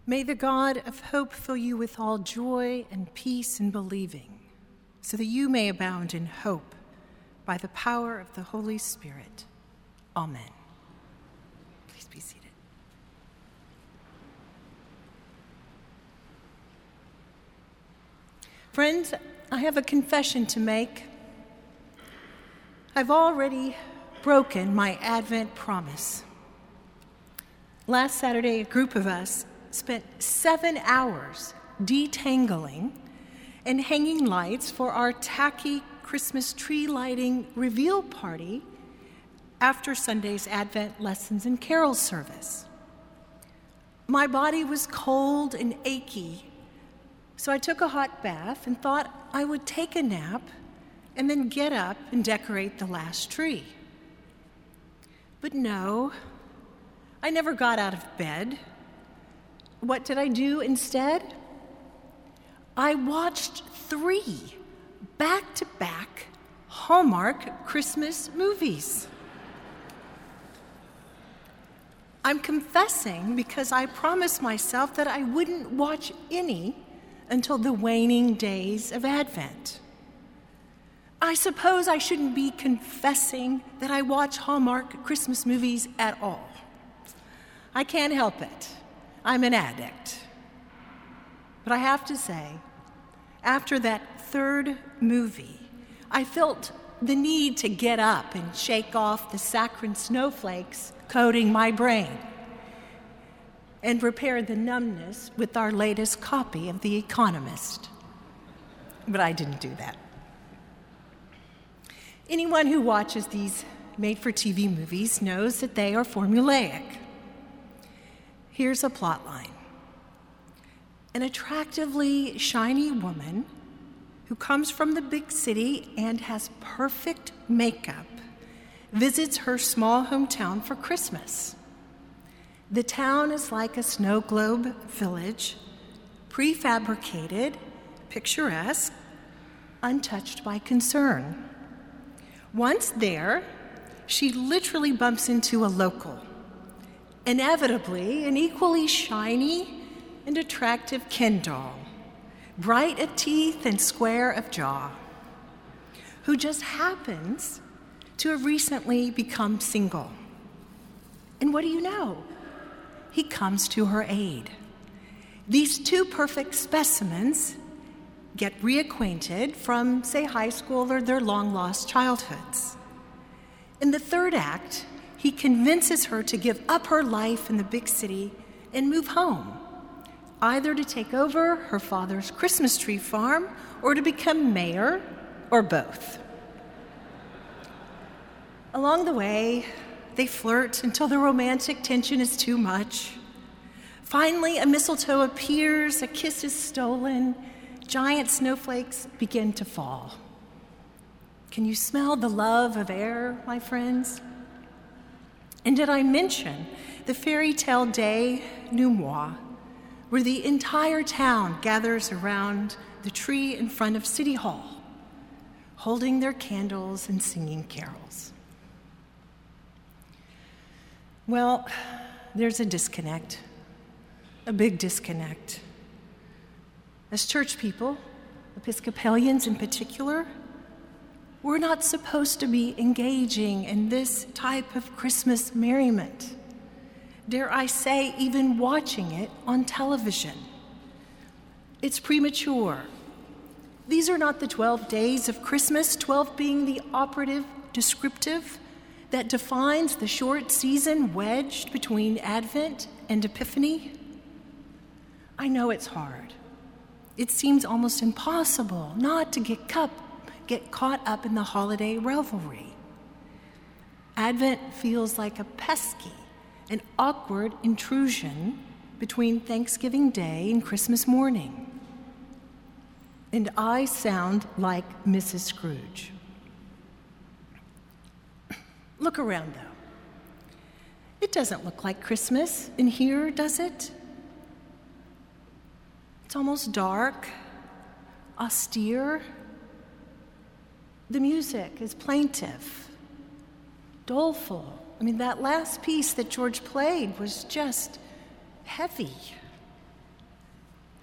May the God of hope fill you with all joy and peace in believing, so that you may abound in hope by the power of the Holy Spirit. Amen. Please be seated. Friends, I have a confession to make. I've already broken my Advent promise. Last Saturday, a group of us spent 7 hours detangling and hanging lights for our tacky Christmas tree lighting reveal party after Sunday's Advent lessons and carol service. My body was cold and achy, so I took a hot bath and thought I would take a nap and then get up and decorate the last tree. But no, I never got out of bed. What did I do instead? I watched 3 back-to-back Hallmark Christmas movies. I'm confessing because I promised myself that I wouldn't watch any until the waning days of Advent. I suppose I shouldn't be confessing that I watch Hallmark Christmas movies at all. I can't help it. I'm an addict. But I have to say, after that 3rd movie, I felt the need to get up and shake off the saccharine snowflakes coating my brain and repair the numbness with our latest copy of The Economist. But I didn't do that. Anyone who watches these made-for-TV movies knows that they are formulaic. Here's a plot line. An attractively shiny woman who comes from the big city and has perfect makeup visits her small hometown for Christmas. The town is like a snow globe village, prefabricated, picturesque, untouched by concern. Once there, she literally bumps into a local, inevitably an equally shiny and attractive Ken doll, bright of teeth and square of jaw, who just happens to have recently become single. And what do you know? He comes to her aid. These 2 perfect specimens get reacquainted from, say, high school or their long-lost childhoods. In the 3rd act, he convinces her to give up her life in the big city and move home, either to take over her father's Christmas tree farm or to become mayor, or both. Along the way, they flirt until the romantic tension is too much. Finally, a mistletoe appears, a kiss is stolen, giant snowflakes begin to fall. Can you smell the love of air, my friends? And did I mention the fairy tale day Noumois, where the entire town gathers around the tree in front of City Hall, holding their candles and singing carols? Well, there's a disconnect, a big disconnect. As church people, Episcopalians in particular, we're not supposed to be engaging in this type of Christmas merriment. Dare I say, even watching it on television. It's premature. These are not the 12 days of Christmas, 12 being the operative descriptive that defines the short season wedged between Advent and Epiphany. I know it's hard. It seems almost impossible not to get caught up in the holiday revelry. Advent feels like a pesky and awkward intrusion between Thanksgiving Day and Christmas morning. And I sound like Mrs. Scrooge. Look around, though. It doesn't look like Christmas in here, does it? It's almost dark, austere. The music is plaintive, doleful. I mean, that last piece that George played was just heavy.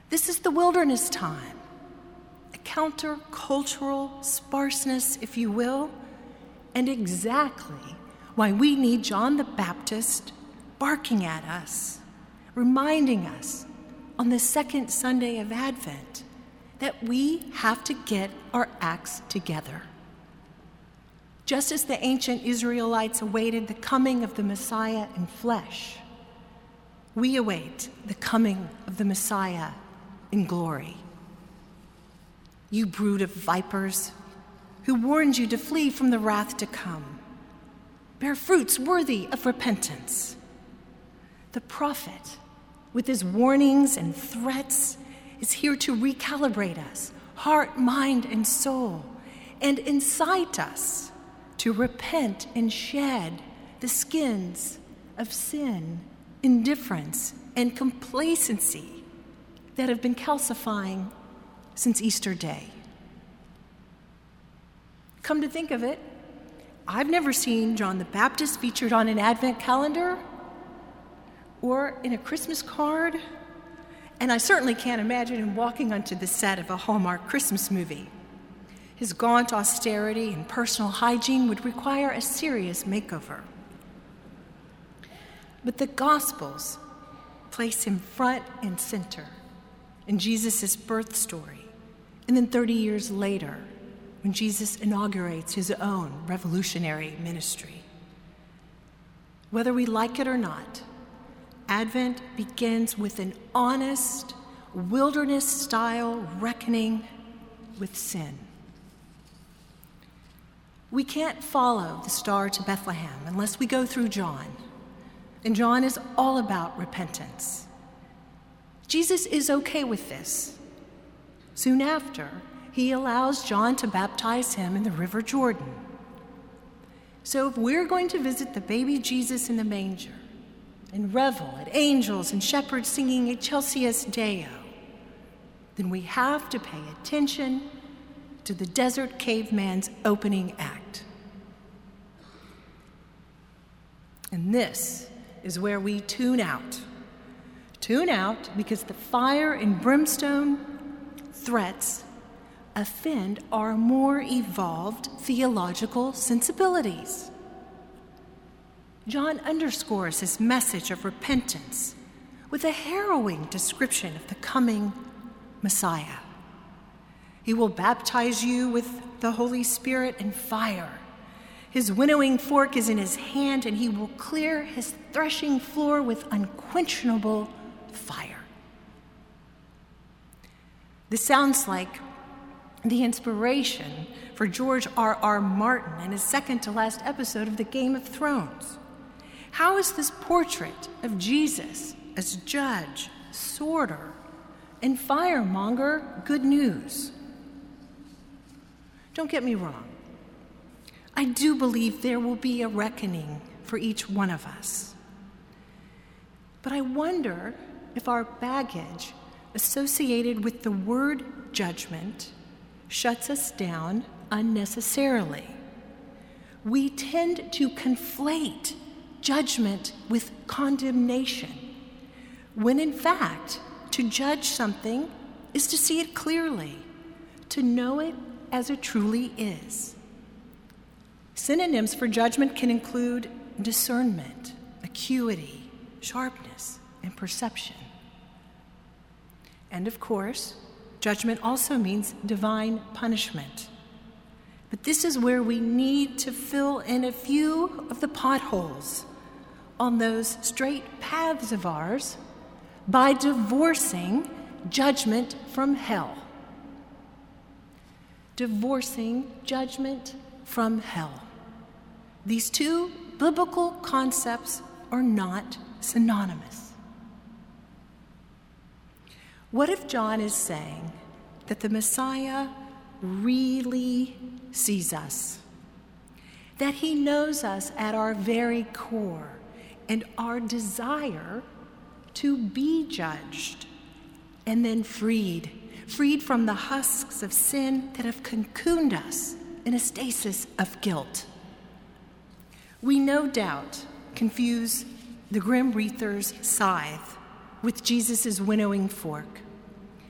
This is the wilderness time, a countercultural sparseness, if you will, and exactly why we need John the Baptist barking at us, reminding us on the second Sunday of Advent that we have to get our acts together. Just as the ancient Israelites awaited the coming of the Messiah in flesh, we await the coming of the Messiah in glory. You brood of vipers, who warned you to flee from the wrath to come, bear fruits worthy of repentance. The prophet, with his warnings and threats, is here to recalibrate us, heart, mind, and soul, and incite us to repent and shed the skins of sin, indifference, and complacency that have been calcifying since Easter Day. Come to think of it, I've never seen John the Baptist featured on an Advent calendar or in a Christmas card, and I certainly can't imagine him walking onto the set of a Hallmark Christmas movie. His gaunt austerity and personal hygiene would require a serious makeover. But the Gospels place him front and center in Jesus' birth story, and then 30 years later, when Jesus inaugurates his own revolutionary ministry. Whether we like it or not, Advent begins with an honest, wilderness-style reckoning with sin. We can't follow the star to Bethlehem unless we go through John, and John is all about repentance. Jesus is okay with this. Soon after, he allows John to baptize him in the River Jordan. So if we're going to visit the baby Jesus in the manger and revel at angels and shepherds singing Excelsis Deo, then we have to pay attention to the desert caveman's opening act. And this is where we tune out. Tune out because the fire and brimstone threats offend our more evolved theological sensibilities. John underscores his message of repentance with a harrowing description of the coming Messiah. He will baptize you with the Holy Spirit and fire. His winnowing fork is in his hand, and he will clear his threshing floor with unquenchable fire. This sounds like the inspiration for George R.R. Martin in his second-to-last episode of the Game of Thrones. How is this portrait of Jesus as judge, sworder, and firemonger good news? Don't get me wrong. I do believe there will be a reckoning for each one of us. But I wonder if our baggage associated with the word judgment shuts us down unnecessarily. We tend to conflate judgment with condemnation, when in fact, to judge something is to see it clearly, to know it as it truly is. Synonyms for judgment can include discernment, acuity, sharpness, and perception. And of course, judgment also means divine punishment. But this is where we need to fill in a few of the potholes on those straight paths of ours by divorcing judgment from hell. Divorcing judgment from hell. These two biblical concepts are not synonymous. What if John is saying that the Messiah really sees us, that he knows us at our very core and our desire to be judged and then freed from the husks of sin that have cocooned us in a stasis of guilt? We no doubt confuse the Grim Reaper's scythe with Jesus' winnowing fork.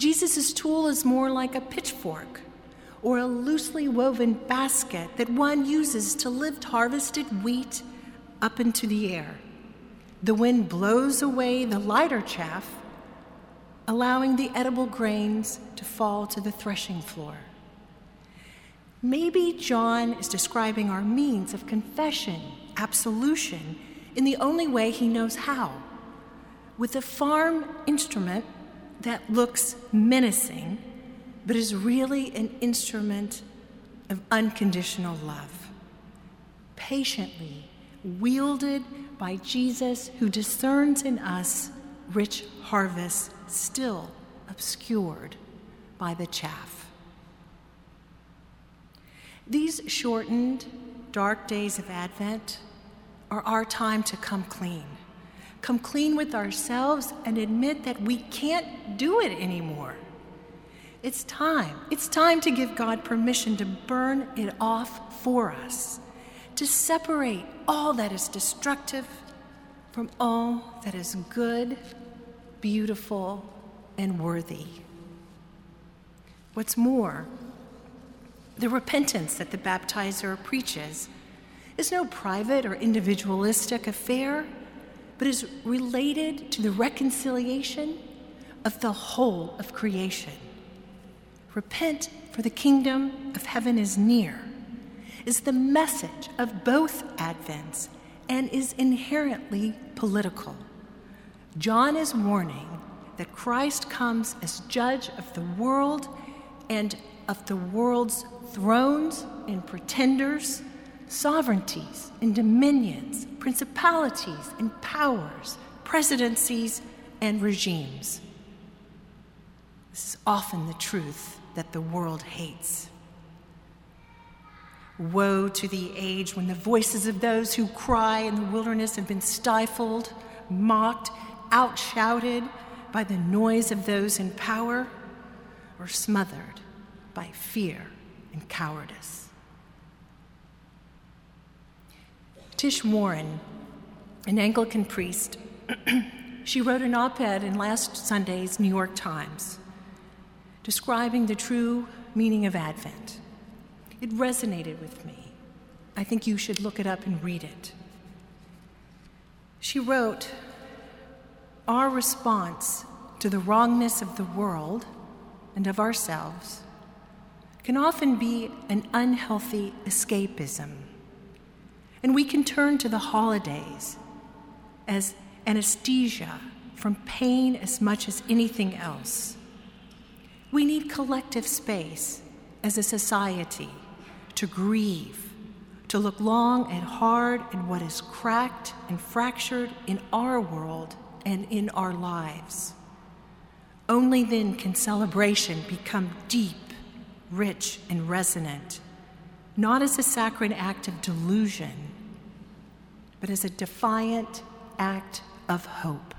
Jesus' tool is more like a pitchfork or a loosely woven basket that one uses to lift harvested wheat up into the air. The wind blows away the lighter chaff, allowing the edible grains to fall to the threshing floor. Maybe John is describing our means of confession, absolution, in the only way he knows how, with a farm instrument that looks menacing, but is really an instrument of unconditional love, patiently wielded by Jesus, who discerns in us rich harvests still obscured by the chaff. These shortened, dark days of Advent are our time to come clean. Come clean with ourselves and admit that we can't do it anymore. It's time. It's time to give God permission to burn it off for us, to separate all that is destructive from all that is good, beautiful, and worthy. What's more, the repentance that the baptizer preaches is no private or individualistic affair, but is related to the reconciliation of the whole of creation. Repent, for the kingdom of heaven is near, is the message of both Advents and is inherently political. John is warning that Christ comes as judge of the world and of the world's thrones and pretenders, sovereignties and dominions, principalities and powers, presidencies and regimes. This is often the truth that the world hates. Woe to the age when the voices of those who cry in the wilderness have been stifled, mocked, outshouted by the noise of those in power, or smothered by fear and cowardice. Tish Warren, an Anglican priest, she wrote an op-ed in last Sunday's New York Times describing the true meaning of Advent. It resonated with me. I think you should look it up and read it. She wrote, "Our response to the wrongness of the world and of ourselves can often be an unhealthy escapism. And we can turn to the holidays as anesthesia from pain as much as anything else. We need collective space as a society to grieve, to look long and hard at what is cracked and fractured in our world and in our lives. Only then can celebration become deep, rich, and resonant, not as a saccharine act of delusion, but as a defiant act of hope."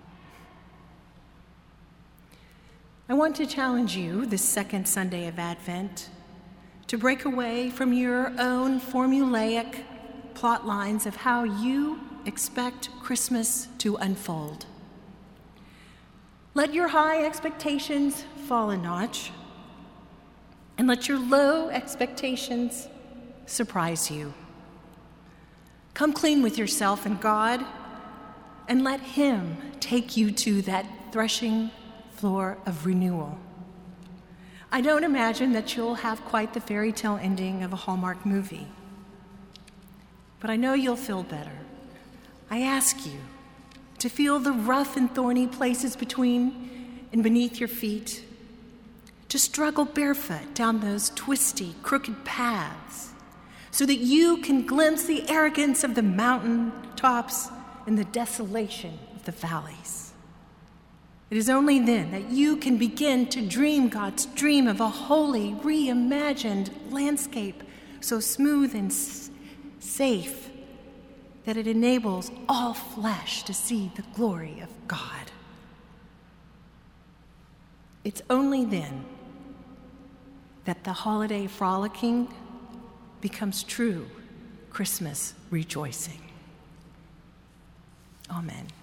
I want to challenge you this second Sunday of Advent to break away from your own formulaic plot lines of how you expect Christmas to unfold. Let your high expectations fall a notch, and let your low expectations surprise you. Come clean with yourself and God, and let Him take you to that threshing floor of renewal. I don't imagine that you'll have quite the fairy tale ending of a Hallmark movie, but I know you'll feel better. I ask you to feel the rough and thorny places between and beneath your feet, to struggle barefoot down those twisty, crooked paths, so that you can glimpse the arrogance of the mountain tops and the desolation of the valleys. It is only then that you can begin to dream God's dream of a holy, reimagined landscape so smooth and safe that it enables all flesh to see the glory of God. It's only then that the holiday frolicking becomes true Christmas rejoicing. Amen.